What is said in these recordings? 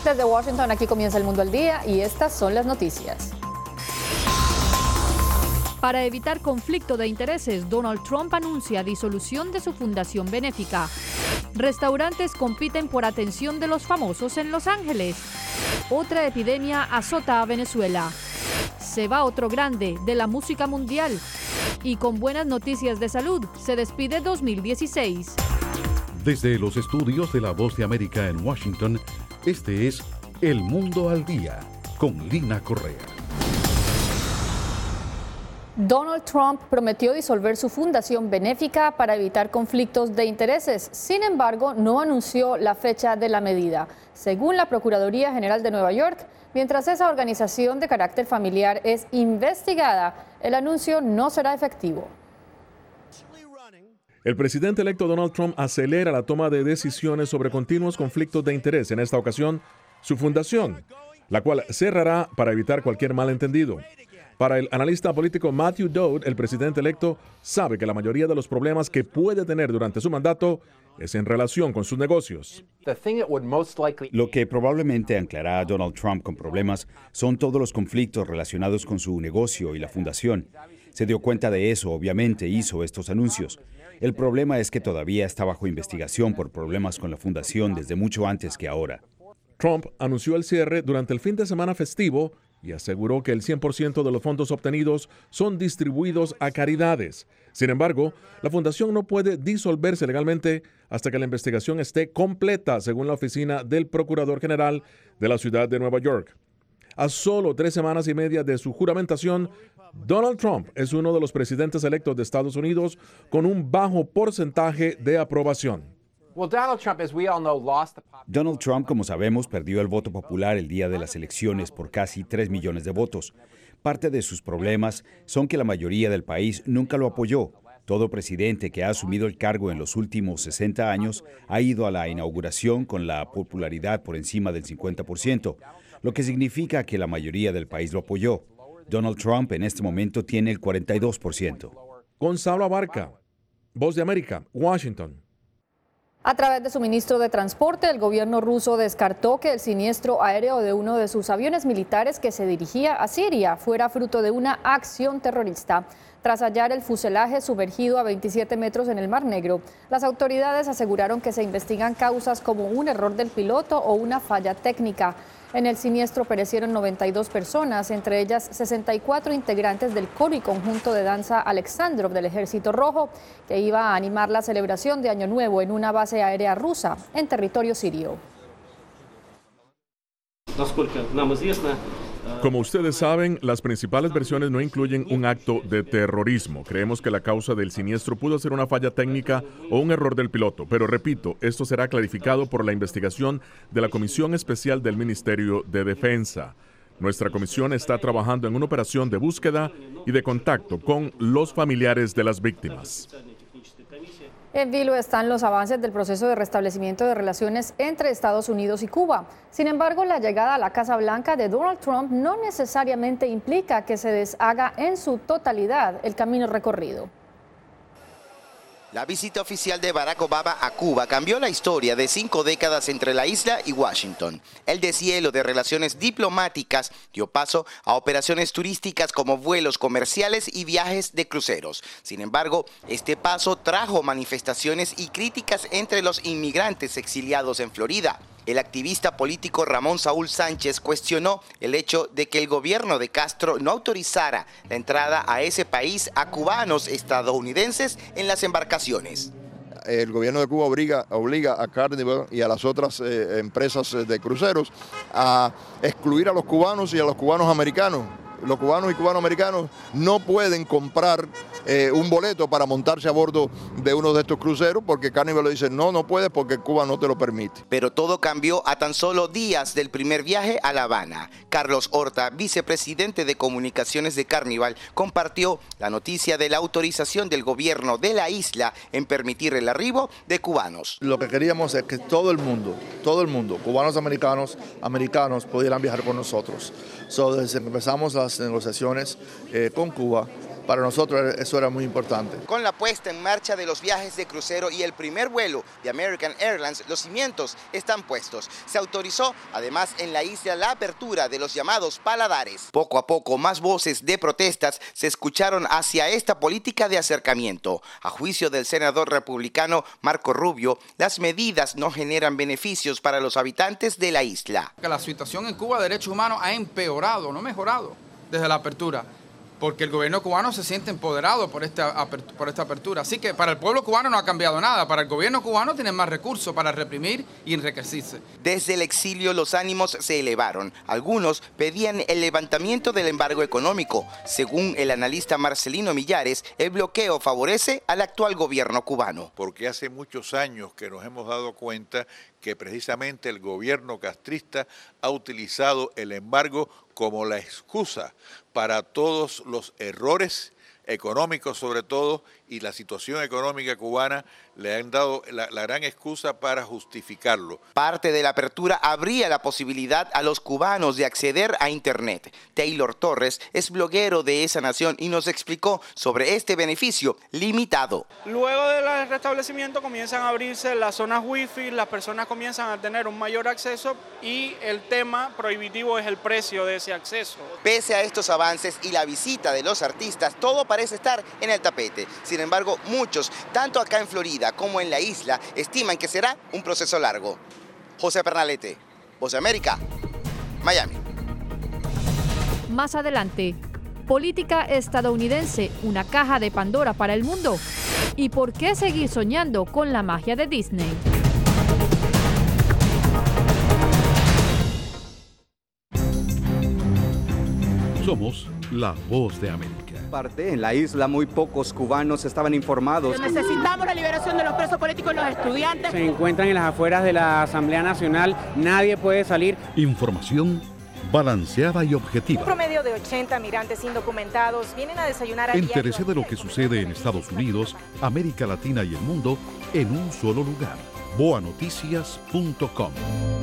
Desde Washington, aquí comienza El Mundo al Día y estas son las noticias. Para evitar conflicto de intereses, Donald Trump anuncia disolución de su fundación benéfica. Restaurantes compiten por atención de los famosos en Los Ángeles. Otra epidemia azota a Venezuela. Se va otro grande de la música mundial. Y con buenas noticias de salud, se despide 2016. Desde los estudios de La Voz de América en Washington, este es El Mundo al Día, con Lina Correa. Donald Trump prometió disolver su fundación benéfica para evitar conflictos de intereses. Sin embargo, no anunció la fecha de la medida. Según la Procuraduría General de Nueva York, mientras esa organización de carácter familiar es investigada, el anuncio no será efectivo. El presidente electo Donald Trump acelera la toma de decisiones sobre continuos conflictos de interés. En esta ocasión, su fundación, la cual cerrará para evitar cualquier malentendido. Para el analista político Matthew Dowd, el presidente electo sabe que la mayoría de los problemas que puede tener durante su mandato es en relación con sus negocios. Lo que probablemente anclará a Donald Trump con problemas son todos los conflictos relacionados con su negocio y la fundación. Se dio cuenta de eso, obviamente, hizo estos anuncios. El problema es que todavía está bajo investigación por problemas con la fundación desde mucho antes que ahora. Trump anunció el cierre durante el fin de semana festivo y aseguró que el 100% de los fondos obtenidos son distribuidos a caridades. Sin embargo, la fundación no puede disolverse legalmente hasta que la investigación esté completa, según la oficina del Procurador General de la ciudad de Nueva York. A solo 3 semanas y media de su juramentación, Donald Trump es uno de los presidentes electos de Estados Unidos con un bajo porcentaje de aprobación. Donald Trump, como sabemos, perdió el voto popular el día de las elecciones por casi 3 millones de votos. Parte de sus problemas son que la mayoría del país nunca lo apoyó. Todo presidente que ha asumido el cargo en los últimos 60 años ha ido a la inauguración con la popularidad por encima del 50%, lo que significa que la mayoría del país lo apoyó. Donald Trump en este momento tiene el 42%. Gonzalo Abarca, Voz de América, Washington. A través de su ministro de Transporte, el gobierno ruso descartó que el siniestro aéreo de uno de sus aviones militares que se dirigía a Siria fuera fruto de una acción terrorista. Tras hallar el fuselaje sumergido a 27 metros en el Mar Negro, las autoridades aseguraron que se investigan causas como un error del piloto o una falla técnica. En el siniestro perecieron 92 personas, entre ellas 64 integrantes del coro y conjunto de danza Alexandrov del Ejército Rojo, que iba a animar la celebración de Año Nuevo en una base aérea rusa en territorio sirio. Como ustedes saben, las principales versiones no incluyen un acto de terrorismo. Creemos que la causa del siniestro pudo ser una falla técnica o un error del piloto, pero repito, esto será clarificado por la investigación de la Comisión Especial del Ministerio de Defensa. Nuestra comisión está trabajando en una operación de búsqueda y de contacto con los familiares de las víctimas. En vilo están los avances del proceso de restablecimiento de relaciones entre Estados Unidos y Cuba. Sin embargo, la llegada a la Casa Blanca de Donald Trump no necesariamente implica que se deshaga en su totalidad el camino recorrido. La visita oficial de Barack Obama a Cuba cambió la historia de 5 décadas entre la isla y Washington. El deshielo de relaciones diplomáticas dio paso a operaciones turísticas como vuelos comerciales y viajes de cruceros. Sin embargo, este paso trajo manifestaciones y críticas entre los inmigrantes exiliados en Florida. El activista político Ramón Saúl Sánchez cuestionó el hecho de que el gobierno de Castro no autorizara la entrada a ese país a cubanos estadounidenses en las embarcaciones. El gobierno de Cuba obliga a Carnival y a las otras empresas de cruceros a excluir a los cubanos y a los cubanos americanos. Los cubanos y cubanoamericanos no pueden comprar un boleto para montarse a bordo de uno de estos cruceros porque Carnival le dice no puedes porque Cuba no te lo permite. Pero todo cambió a tan solo días del primer viaje a La Habana. Carlos Horta, vicepresidente de comunicaciones de Carnival, compartió la noticia de la autorización del gobierno de la isla en permitir el arribo de cubanos. Lo que queríamos es que todo el mundo, cubanos americanos pudieran viajar con nosotros. Desde que empezamos las negociaciones con Cuba, para nosotros eso era muy importante. Con la puesta en marcha de los viajes de crucero y el primer vuelo de American Airlines, los cimientos están puestos. Se autorizó además en la isla la apertura de los llamados paladares. Poco a poco más voces de protestas se escucharon hacia esta política de acercamiento. A juicio del senador republicano Marco Rubio, las medidas no generan beneficios para los habitantes de la isla. La situación en Cuba de derechos humanos ha empeorado, no mejorado desde la apertura, porque el gobierno cubano se siente empoderado por esta apertura. Así que para el pueblo cubano no ha cambiado nada. Para el gobierno cubano tienen más recursos para reprimir y enriquecerse. Desde el exilio los ánimos se elevaron. Algunos pedían el levantamiento del embargo económico. Según el analista Marcelino Millares, el bloqueo favorece al actual gobierno cubano. Porque hace muchos años que nos hemos dado cuenta que precisamente el gobierno castrista ha utilizado el embargo como la excusa para todos los errores económicos sobre todo, y la situación económica cubana le han dado la gran excusa para justificarlo. Parte de la apertura abría la posibilidad a los cubanos de acceder a Internet. Taylor Torres es bloguero de esa nación y nos explicó sobre este beneficio limitado. Luego del restablecimiento comienzan a abrirse las zonas wifi, las personas comienzan a tener un mayor acceso y el tema prohibitivo es el precio de ese acceso. Pese a estos avances y la visita de los artistas, todo parece estar en el tapete. Sin embargo, muchos, tanto acá en Florida como en la isla, estiman que será un proceso largo. José Pernalete, Voz de América, Miami. Más adelante, política estadounidense, una caja de Pandora para el mundo. ¿Y por qué seguir soñando con la magia de Disney? Somos la Voz de América. En la isla muy pocos cubanos estaban informados. Necesitamos la liberación de los presos políticos y los estudiantes. Se encuentran en las afueras de la Asamblea Nacional, nadie puede salir. Información balanceada y objetiva. Un promedio de 80 migrantes indocumentados vienen a desayunar a diario. Entérese de lo que sucede en Estados Unidos, América Latina y el mundo en un solo lugar. boanoticias.com.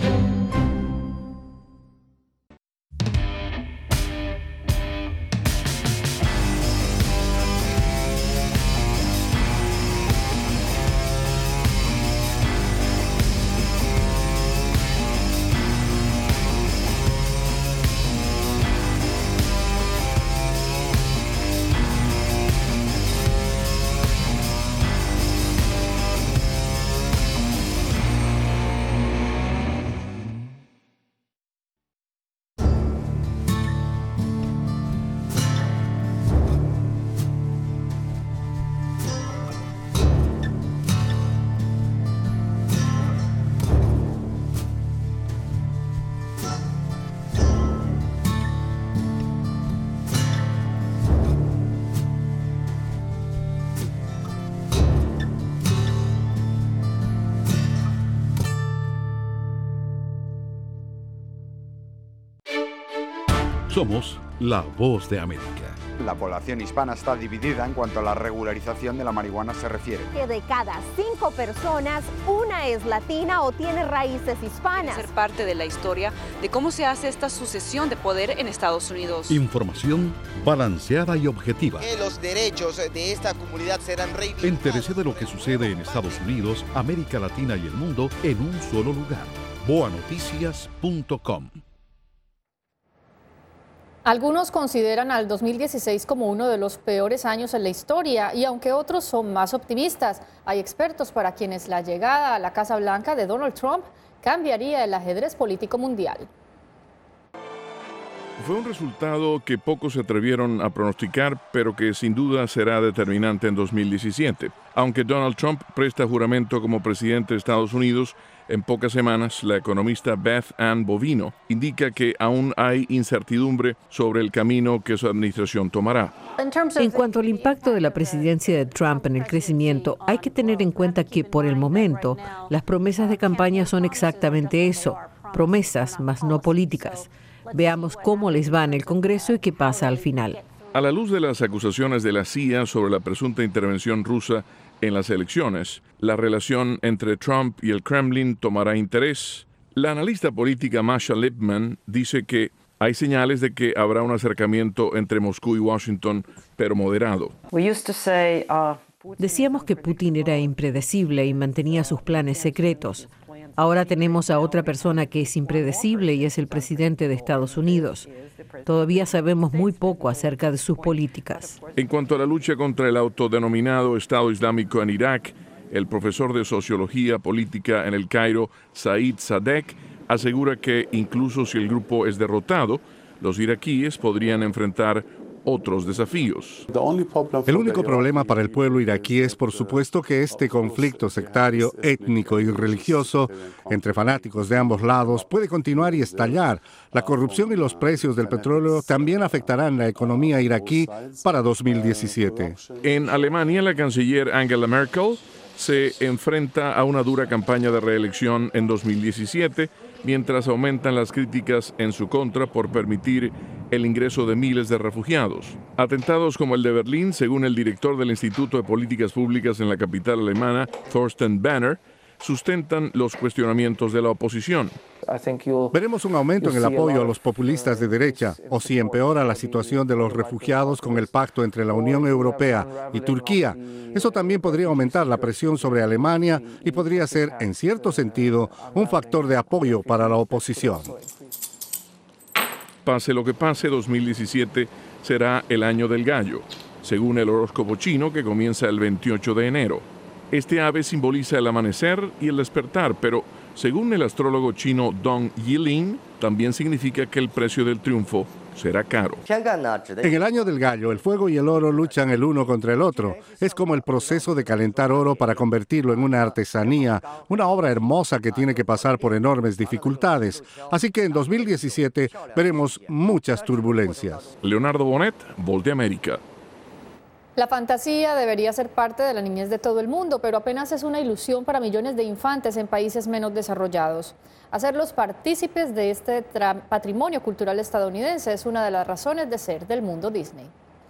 Somos la Voz de América. La población hispana está dividida en cuanto a la regularización de la marihuana se refiere. Que de cada 5 personas, una es latina o tiene raíces hispanas. Ser parte de la historia de cómo se hace esta sucesión de poder en Estados Unidos. Información balanceada y objetiva. Que los derechos de esta comunidad serán reivindicados. Entérese de lo que sucede en Estados Unidos, América Latina y el mundo en un solo lugar. boanoticias.com. Algunos consideran al 2016 como uno de los peores años en la historia y aunque otros son más optimistas, hay expertos para quienes la llegada a la Casa Blanca de Donald Trump cambiaría el ajedrez político mundial. Fue un resultado que pocos se atrevieron a pronosticar, pero que sin duda será determinante en 2017. Aunque Donald Trump presta juramento como presidente de Estados Unidos, en pocas semanas la economista Beth Ann Bovino indica que aún hay incertidumbre sobre el camino que su administración tomará. En cuanto al impacto de la presidencia de Trump en el crecimiento, hay que tener en cuenta que por el momento las promesas de campaña son exactamente eso, promesas, mas no políticas. Veamos cómo les va en el Congreso y qué pasa al final. A la luz de las acusaciones de la CIA sobre la presunta intervención rusa en las elecciones, la relación entre Trump y el Kremlin tomará interés. La analista política Masha Lipman dice que Hay señales de que habrá un acercamiento entre Moscú y Washington, pero moderado. Decíamos que Putin era impredecible y mantenía sus planes secretos. Ahora tenemos a otra persona que es impredecible y es el presidente de Estados Unidos. Todavía sabemos muy poco acerca de sus políticas. En cuanto a la lucha contra el autodenominado Estado Islámico en Irak, el profesor de Sociología Política en el Cairo, Said Sadek, asegura que incluso si el grupo es derrotado, los iraquíes podrían enfrentar otros desafíos. El único problema para el pueblo iraquí es, por supuesto, que este conflicto sectario, étnico y religioso entre fanáticos de ambos lados puede continuar y estallar. La corrupción y los precios del petróleo también afectarán la economía iraquí para 2017. En Alemania, la canciller Angela Merkel se enfrenta a una dura campaña de reelección en 2017, mientras aumentan las críticas en su contra por permitir el ingreso de miles de refugiados. Atentados como el de Berlín, según el director del Instituto de Políticas Públicas en la capital alemana, Thorsten Banner, sustentan los cuestionamientos de la oposición. Veremos un aumento en el apoyo a los populistas de derecha, o si empeora la situación de los refugiados con el pacto entre la Unión Europea y Turquía. Eso también podría aumentar la presión sobre Alemania y podría ser, en cierto sentido, un factor de apoyo para la oposición. Pase lo que pase, 2017 será el año del gallo, según el horóscopo chino que comienza el 28 de enero. Este ave simboliza el amanecer y el despertar, pero según el astrólogo chino Dong Yilin, también significa que el precio del triunfo será caro. En el año del gallo, el fuego y el oro luchan el uno contra el otro. Es como el proceso de calentar oro para convertirlo en una artesanía, una obra hermosa que tiene que pasar por enormes dificultades. Así que en 2017 veremos muchas turbulencias. Leonardo Bonet, Voz de América. La fantasía debería ser parte de la niñez de todo el mundo, pero apenas es una ilusión para millones de infantes en países menos desarrollados. Hacerlos partícipes de este patrimonio cultural estadounidense es una de las razones de ser del mundo Disney.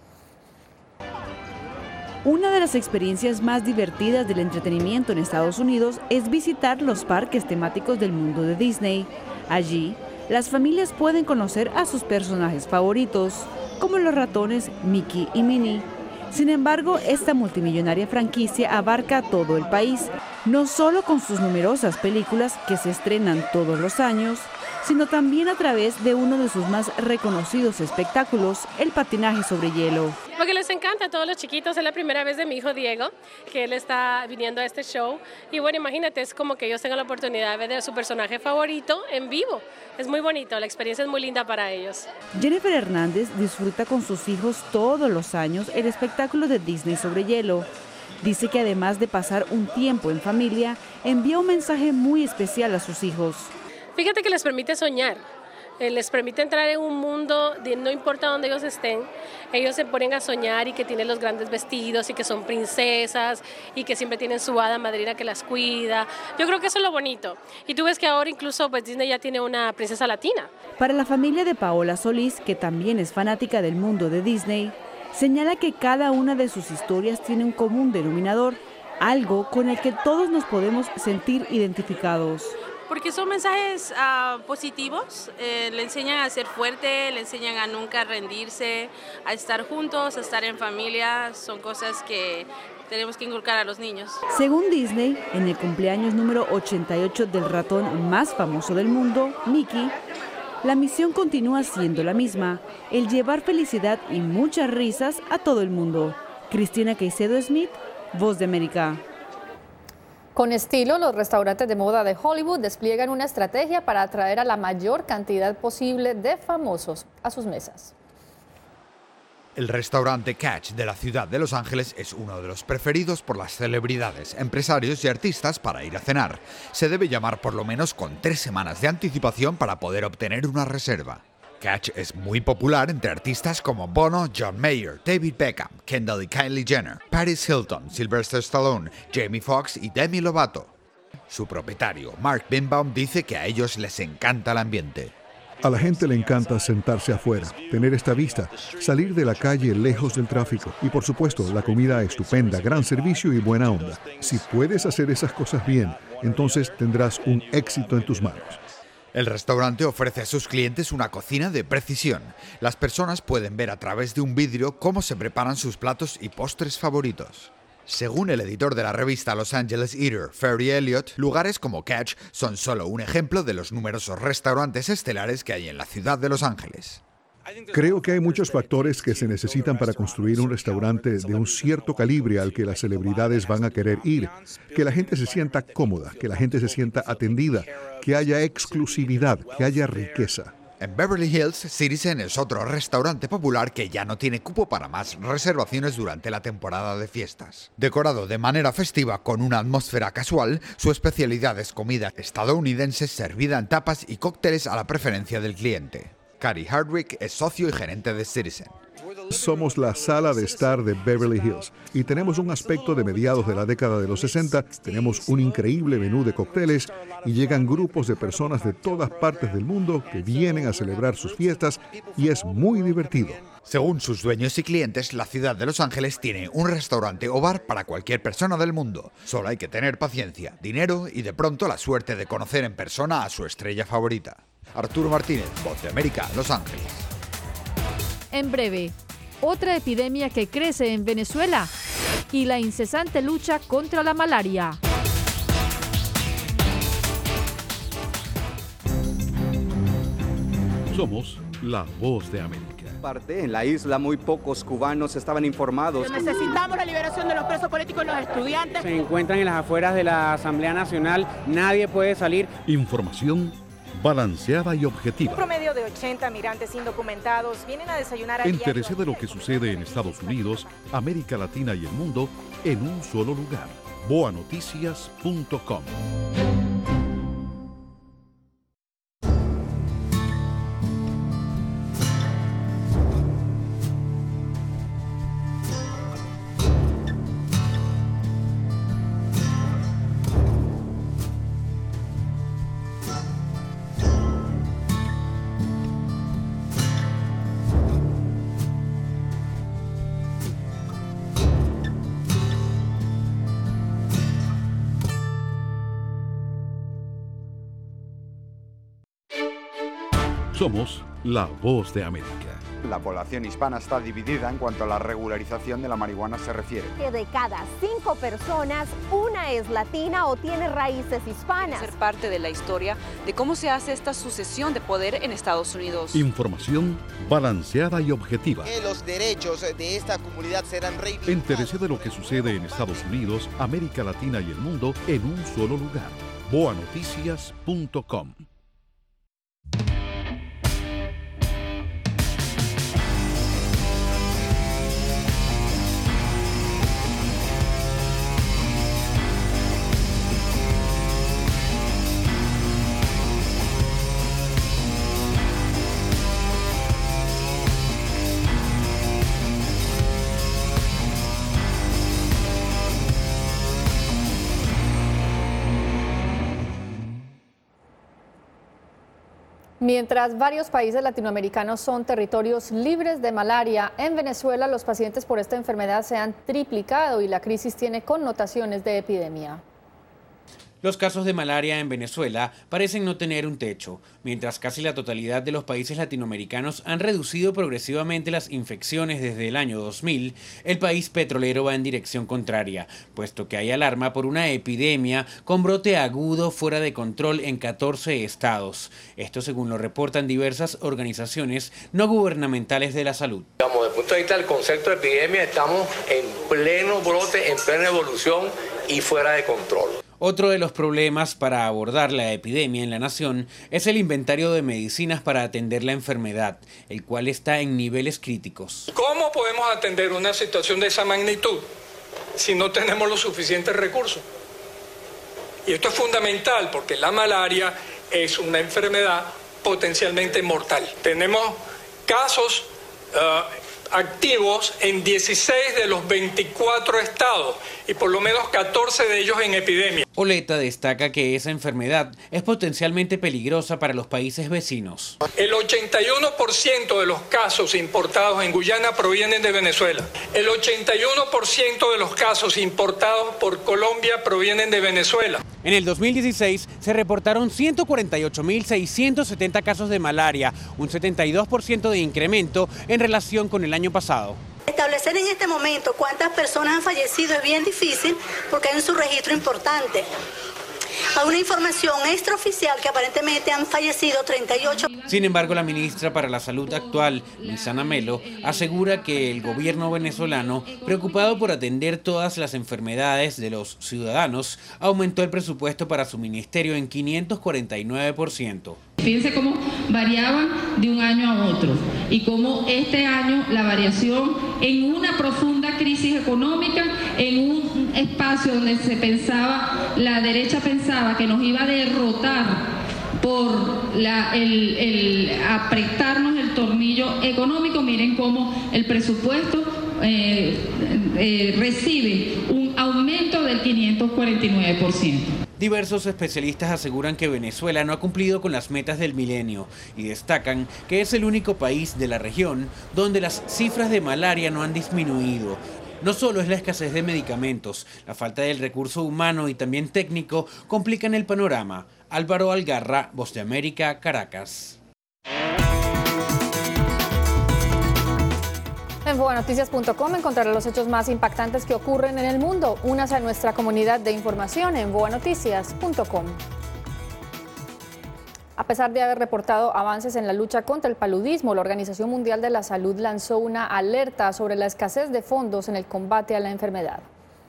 Una de las experiencias más divertidas del entretenimiento en Estados Unidos es visitar los parques temáticos del mundo de Disney. Allí, las familias pueden conocer a sus personajes favoritos, como los ratones Mickey y Minnie. Sin embargo, esta multimillonaria franquicia abarca todo el país, no solo con sus numerosas películas que se estrenan todos los años, sino también a través de uno de sus más reconocidos espectáculos, el patinaje sobre hielo. Porque les encanta a todos los chiquitos, es la primera vez de mi hijo Diego, que él está viniendo a este show. Y bueno, imagínate, es como que ellos tengan la oportunidad de ver a su personaje favorito en vivo. Es muy bonito, la experiencia es muy linda para ellos. Jennifer Hernández disfruta con sus hijos todos los años el espectáculo de Disney sobre hielo. Dice que además de pasar un tiempo en familia, envía un mensaje muy especial a sus hijos. Fíjate que les permite soñar, les permite entrar en un mundo, no importa dónde ellos estén, ellos se ponen a soñar y que tienen los grandes vestidos y que son princesas y que siempre tienen su hada madrina que las cuida. Yo creo que eso es lo bonito. Y tú ves que ahora incluso pues, Disney ya tiene una princesa latina. Para la familia de Paola Solís, que también es fanática del mundo de Disney, señala que cada una de sus historias tiene un común denominador, algo con el que todos nos podemos sentir identificados. Porque son mensajes positivos, le enseñan a ser fuerte, le enseñan a nunca rendirse, a estar juntos, a estar en familia, son cosas que tenemos que inculcar a los niños. Según Disney, en el cumpleaños número 88 del ratón más famoso del mundo, Mickey, la misión continúa siendo la misma, el llevar felicidad y muchas risas a todo el mundo. Cristina Caicedo Smith, Voz de América. Con estilo, los restaurantes de moda de Hollywood despliegan una estrategia para atraer a la mayor cantidad posible de famosos a sus mesas. El restaurante Catch de la ciudad de Los Ángeles es uno de los preferidos por las celebridades, empresarios y artistas para ir a cenar. Se debe llamar por lo menos con 3 semanas de anticipación para poder obtener una reserva. Catch es muy popular entre artistas como Bono, John Mayer, David Beckham, Kendall y Kylie Jenner, Paris Hilton, Sylvester Stallone, Jamie Foxx y Demi Lovato. Su propietario, Mark Birnbaum, dice que a ellos les encanta el ambiente. A la gente le encanta sentarse afuera, tener esta vista, salir de la calle lejos del tráfico y por supuesto la comida estupenda, gran servicio y buena onda. Si puedes hacer esas cosas bien, entonces tendrás un éxito en tus manos. El restaurante ofrece a sus clientes una cocina de precisión. Las personas pueden ver a través de un vidrio cómo se preparan sus platos y postres favoritos. Según el editor de la revista Los Angeles Eater, Ferry Elliott, lugares como Catch son solo un ejemplo de los numerosos restaurantes estelares que hay en la ciudad de Los Ángeles. Creo que hay muchos factores que se necesitan para construir un restaurante de un cierto calibre al que las celebridades van a querer ir. Que la gente se sienta cómoda, que la gente se sienta atendida, que haya exclusividad, que haya riqueza. En Beverly Hills, Citizen es otro restaurante popular que ya no tiene cupo para más reservaciones durante la temporada de fiestas. Decorado de manera festiva con una atmósfera casual, su especialidad es comida estadounidense servida en tapas y cócteles a la preferencia del cliente. Cary Hardwick es socio y gerente de Citizen. Somos la sala de estar de Beverly Hills y tenemos un aspecto de mediados de la década de los 60. Tenemos un increíble menú de cócteles y llegan grupos de personas de todas partes del mundo que vienen a celebrar sus fiestas y es muy divertido. Según sus dueños y clientes, la ciudad de Los Ángeles tiene un restaurante o bar para cualquier persona del mundo. Solo hay que tener paciencia, dinero y de pronto la suerte de conocer en persona a su estrella favorita. Arturo Martínez, Voz de América, Los Ángeles. En breve, otra epidemia que crece en Venezuela y la incesante lucha contra la malaria. Somos la Voz de América. En la isla muy pocos cubanos estaban informados. Necesitamos la liberación de los presos políticos y los estudiantes. Se encuentran en las afueras de la Asamblea Nacional, nadie puede salir. Información balanceada y objetiva. Un promedio de 80 migrantes indocumentados vienen a desayunar a Entérese de lo que sucede en Estados Unidos, América Latina y el mundo en un solo lugar. boanoticias.com. Somos la Voz de América. La población hispana está dividida en cuanto a la regularización de la marihuana se refiere. Que de cada 5 personas, una es latina o tiene raíces hispanas. Ser parte de la historia de cómo se hace esta sucesión de poder en Estados Unidos. Información balanceada y objetiva. Que los derechos de esta comunidad serán reivindicados. Entérese de lo que sucede en Estados Unidos, América Latina y el mundo en un solo lugar. boanoticias.com. Mientras varios países latinoamericanos son territorios libres de malaria, en Venezuela los pacientes por esta enfermedad se han triplicado y la crisis tiene connotaciones de epidemia. Los casos de malaria en Venezuela parecen no tener un techo, mientras casi la totalidad de los países latinoamericanos han reducido progresivamente las infecciones desde el año 2000, el país petrolero va en dirección contraria, puesto que hay alarma por una epidemia con brote agudo fuera de control en 14 estados. Esto según lo reportan diversas organizaciones no gubernamentales de la salud. Desde el punto de vista del concepto de epidemia, estamos en pleno brote, en plena evolución y fuera de control. Otro de los problemas para abordar la epidemia en la nación es el inventario de medicinas para atender la enfermedad, el cual está en niveles críticos. ¿Cómo podemos atender una situación de esa magnitud si no tenemos los suficientes recursos? Y esto es fundamental porque la malaria es una enfermedad potencialmente mortal. Tenemos casos activos en 16 de los 24 estados y por lo menos 14 de ellos en epidemia. Oleta destaca que esa enfermedad es potencialmente peligrosa para los países vecinos. El 81% de los casos importados en Guyana provienen de Venezuela. El 81% de los casos importados por Colombia provienen de Venezuela. En el 2016 se reportaron 148.670 casos de malaria, un 72% de incremento en relación con el año pasado. Establecer en este momento cuántas personas han fallecido es bien difícil porque hay un subregistro importante. Hay una información extraoficial que aparentemente han fallecido 38. Sin embargo, la ministra para la Salud actual, Lizana Melo, asegura que el gobierno venezolano, preocupado por atender todas las enfermedades de los ciudadanos, aumentó el presupuesto para su ministerio en 549%. Fíjense cómo variaban de un año a otro y cómo este año la variación en una profunda crisis económica, en un espacio donde se pensaba, la derecha pensaba que nos iba a derrotar por el apretarnos el tornillo económico. Miren cómo el presupuesto recibe un aumento del 549%. Diversos especialistas aseguran que Venezuela no ha cumplido con las metas del milenio y destacan que es el único país de la región donde las cifras de malaria no han disminuido. No solo es la escasez de medicamentos, la falta del recurso humano y también técnico complican el panorama. Álvaro Algarra, Voz de América, Caracas. En boanoticias.com encontrará los hechos más impactantes que ocurren en el mundo. Únase a nuestra comunidad de información en boanoticias.com. A pesar de haber reportado avances en la lucha contra el paludismo, la Organización Mundial de la Salud lanzó una alerta sobre la escasez de fondos en el combate a la enfermedad.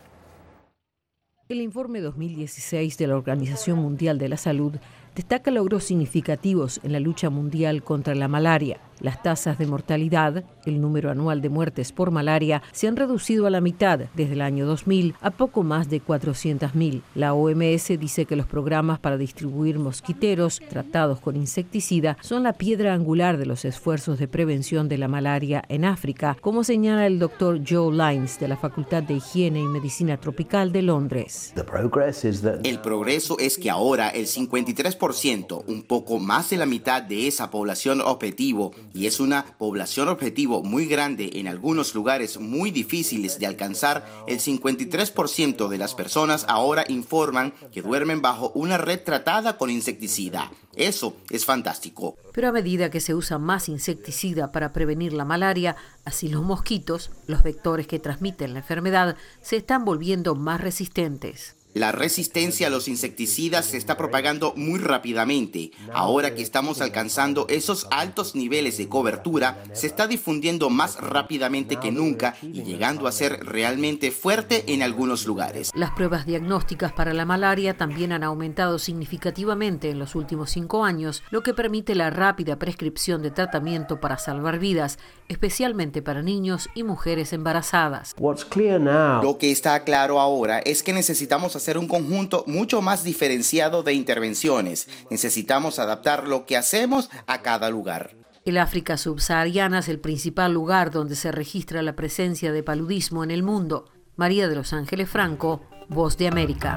El informe 2016 de la Organización Mundial de la Salud destaca logros significativos en la lucha mundial contra la malaria. Las tasas de mortalidad, el número anual de muertes por malaria, se han reducido a la mitad desde el año 2000 a poco más de 400.000. La OMS dice que los programas para distribuir mosquiteros tratados con insecticida son la piedra angular de los esfuerzos de prevención de la malaria en África, como señala el doctor Joe Lyons de la Facultad de Higiene y Medicina Tropical de Londres. El progreso es que ahora el 53%, un poco más de la mitad de esa población objetivo, y es una población objetivo muy grande en algunos lugares muy difíciles de alcanzar, el 53% de las personas ahora informan que duermen bajo una red tratada con insecticida. Eso es fantástico. Pero a medida que se usa más insecticida para prevenir la malaria, así los mosquitos, los vectores que transmiten la enfermedad, se están volviendo más resistentes. La resistencia a los insecticidas se está propagando muy rápidamente. Ahora que estamos alcanzando esos altos niveles de cobertura, se está difundiendo más rápidamente que nunca y llegando a ser realmente fuerte en algunos lugares. Las pruebas diagnósticas para la malaria también han aumentado significativamente en los últimos 5 años, lo que permite la rápida prescripción de tratamiento para salvar vidas, especialmente para niños y mujeres embarazadas. Lo que está claro ahora es que necesitamos hacer un conjunto mucho más diferenciado de intervenciones. Necesitamos adaptar lo que hacemos a cada lugar. El África subsahariana es el principal lugar donde se registra la presencia de paludismo en el mundo. María de los Ángeles Franco, Voz de América.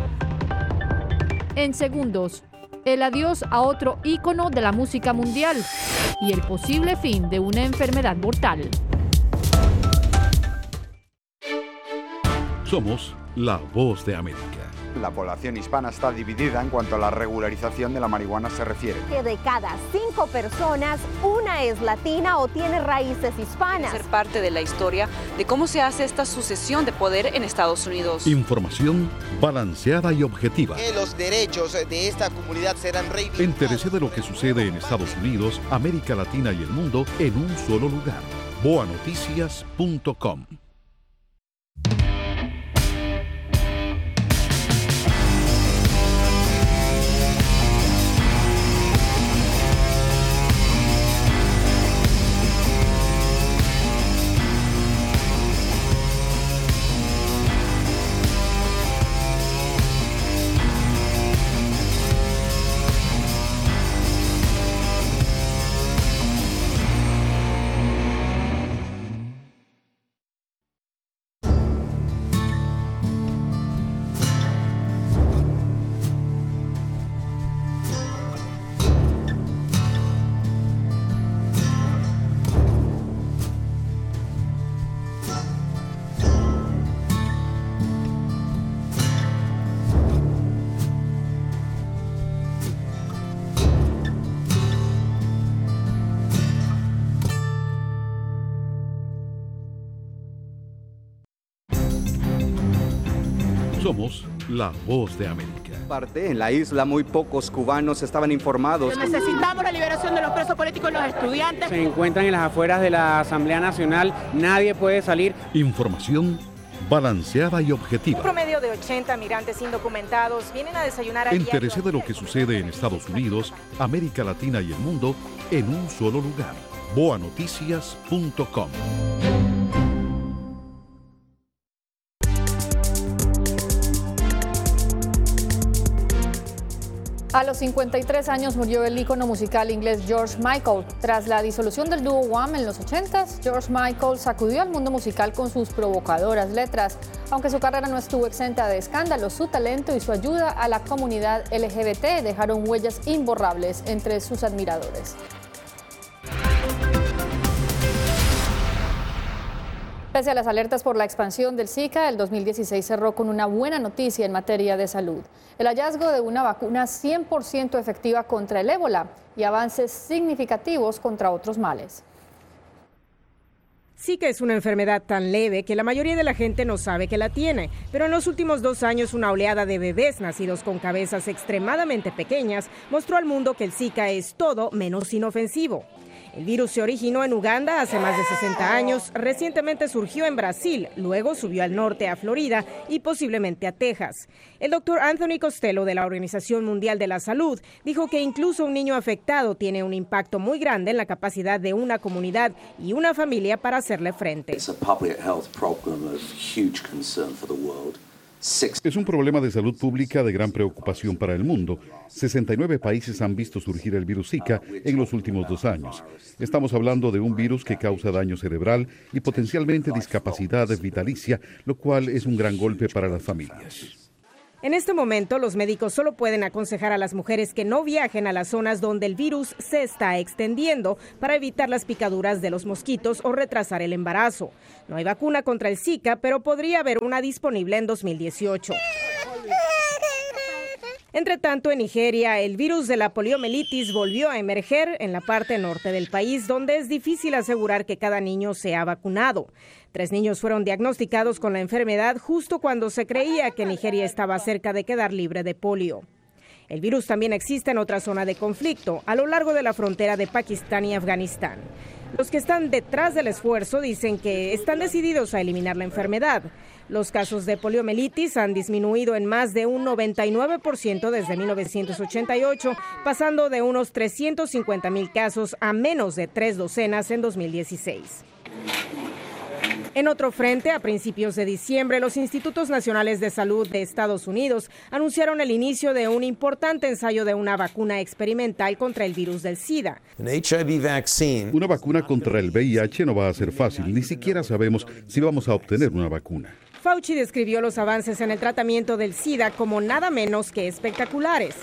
En segundos, el adiós a otro ícono de la música mundial y el posible fin de una enfermedad mortal. Somos la Voz de América. La población hispana está dividida en cuanto a la regularización de la marihuana se refiere. Que de cada 5 personas, una es latina o tiene raíces hispanas. Ser parte de la historia de cómo se hace esta sucesión de poder en Estados Unidos. Información balanceada y objetiva. Que los derechos de esta comunidad serán reivindicados. Entérese de lo que sucede en Estados Unidos, América Latina y el mundo en un solo lugar. boanoticias.com Somos la voz de América. En la isla muy pocos cubanos estaban informados. Necesitamos la liberación de los presos políticos y los estudiantes. Se encuentran en las afueras de la Asamblea Nacional, nadie puede salir. Información balanceada y objetiva. Un promedio de 80 migrantes indocumentados vienen a desayunar a diario. Entérese de lo que sucede en Estados Unidos, América Latina y el mundo en un solo lugar. boanoticias.com. A los 53 años murió el ícono musical inglés George Michael. Tras la disolución del dúo Wham en los 80s, George Michael sacudió al mundo musical con sus provocadoras letras. Aunque su carrera no estuvo exenta de escándalos, su talento y su ayuda a la comunidad LGBT dejaron huellas imborrables entre sus admiradores. Pese a las alertas por la expansión del Zika, el 2016 cerró con una buena noticia en materia de salud. El hallazgo de una vacuna 100% efectiva contra el ébola y avances significativos contra otros males. Zika es una enfermedad tan leve que la mayoría de la gente no sabe que la tiene, pero en los últimos 2 años una oleada de bebés nacidos con cabezas extremadamente pequeñas mostró al mundo que el Zika es todo menos inofensivo. El virus se originó en Uganda hace más de 60 años, recientemente surgió en Brasil, luego subió al norte a Florida y posiblemente a Texas. El doctor Anthony Costello de la Organización Mundial de la Salud dijo que incluso un niño afectado tiene un impacto muy grande en la capacidad de una comunidad y una familia para hacerle frente. Es un problema de salud pública de gran preocupación para el mundo. 69 países han visto surgir el virus Zika en los últimos 2 años. Estamos hablando de un virus que causa daño cerebral y potencialmente discapacidad vitalicia, lo cual es un gran golpe para las familias. En este momento, los médicos solo pueden aconsejar a las mujeres que no viajen a las zonas donde el virus se está extendiendo para evitar las picaduras de los mosquitos o retrasar el embarazo. No hay vacuna contra el Zika, pero podría haber una disponible en 2018. Entre tanto, en Nigeria, el virus de la poliomielitis volvió a emerger en la parte norte del país, donde es difícil asegurar que cada niño sea vacunado. 3 niños fueron diagnosticados con la enfermedad justo cuando se creía que Nigeria estaba cerca de quedar libre de polio. El virus también existe en otra zona de conflicto, a lo largo de la frontera de Pakistán y Afganistán. Los que están detrás del esfuerzo dicen que están decididos a eliminar la enfermedad. Los casos de poliomielitis han disminuido en más de un 99% desde 1988, pasando de unos 350,000 casos a menos de 3 docenas en 2016. En otro frente, a principios de diciembre, los Institutos Nacionales de Salud de Estados Unidos anunciaron el inicio de un importante ensayo de una vacuna experimental contra el virus del SIDA. Una vacuna contra el VIH no va a ser fácil, ni siquiera sabemos si vamos a obtener una vacuna. Fauci describió los avances en el tratamiento del SIDA como nada menos que espectaculares.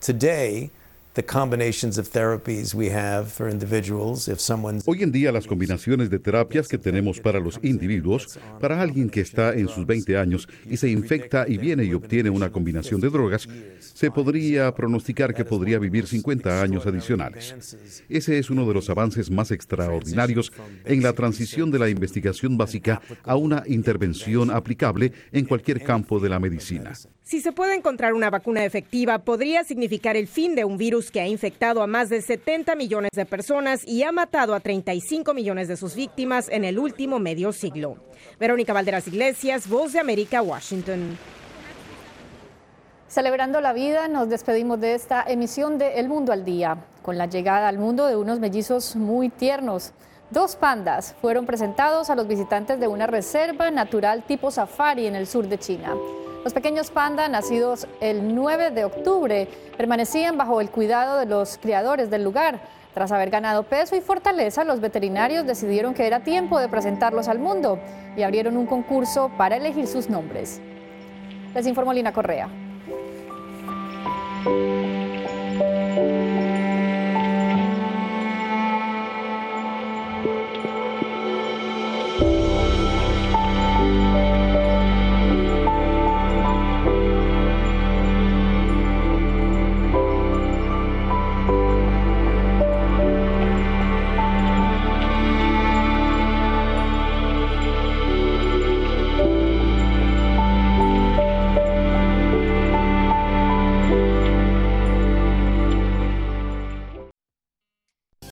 Hoy en día las combinaciones de terapias que tenemos para los individuos, para alguien que está en sus 20 años y se infecta y viene y obtiene una combinación de drogas, se podría pronosticar que podría vivir 50 años adicionales. Ese es uno de los avances más extraordinarios en la transición de la investigación básica a una intervención aplicable en cualquier campo de la medicina. Si se puede encontrar una vacuna efectiva, podría significar el fin de un virus que ha infectado a más de 70 millones de personas y ha matado a 35 millones de sus víctimas en el último medio siglo. Verónica Valderas Iglesias, Voz de América, Washington. Celebrando la vida, nos despedimos de esta emisión de El Mundo al Día, con la llegada al mundo de unos mellizos muy tiernos. 2 pandas fueron presentados a los visitantes de una reserva natural tipo safari en el sur de China. Los pequeños pandas, nacidos el 9 de octubre, permanecían bajo el cuidado de los criadores del lugar. Tras haber ganado peso y fortaleza, los veterinarios decidieron que era tiempo de presentarlos al mundo y abrieron un concurso para elegir sus nombres. Les informó Lina Correa.